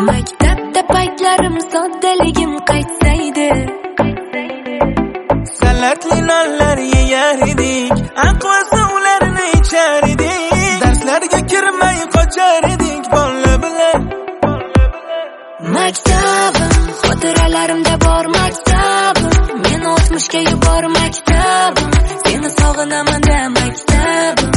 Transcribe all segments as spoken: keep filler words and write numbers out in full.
Maktabda paytlarim soddaligim qaytsaydi. Salatli nonlar yeyar edik, aqva suvlarni ichar edik. Darslarga kirmay qochar edik bola bilan. Maktabim xotiralarimda bor maktabim, meni o'tmishga yubor maktabim, seni sog'inaman da maktabim.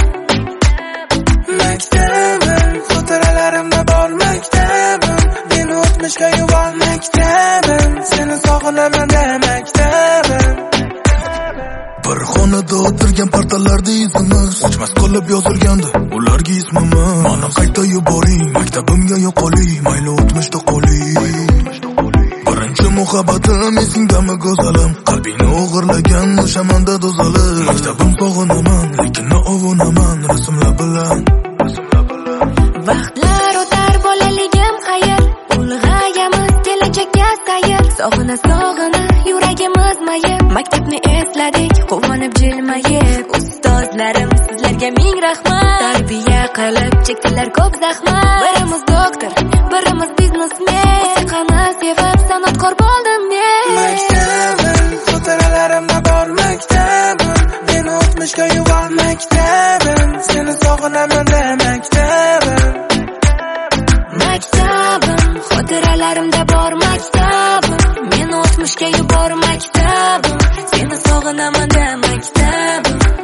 Maktabim xotiralarimda bor maktabim, meni o'tmishga yubor maktabim, seni sog'inaman da maktabim. Bir xonada o'tirgan partalarda izimiz o'chmas qolib yozilgandi ularga ismimiz. Mana qayta yuboring maktabimga yo'qoling, mayli o'tmishda qoling. Birinchi muhabbatim esingdami go'zalim, qalbingni o'g'irlagan o'sha manda do'zalim. Maktabim sog'inaman lekin ovunaman rasmlar bilan. Vaqtlar o'tar bolaligim qayil, ulg'ayamiz kelajakka sayil. Sog'ina sog'ina yuragimiz mayib, maktabni esladik quvonib jilmayib. Ustozlarim sizlarga ming rahmat, tarbiya qilib chekdilar ko'p zahmat. Birimiz doktor, birimiz biznesmen, musiqani sevib san'atkor bo'ldim men. Maktabim xotiralarimda bor maktabim, meni o'tmishga yubor maktabim, seni sog'inaman da maktabim. Maktabim xotiralarimda bor maktabim, meni o'tmishga yubor maktabim, seni sog'inaman da maktabim.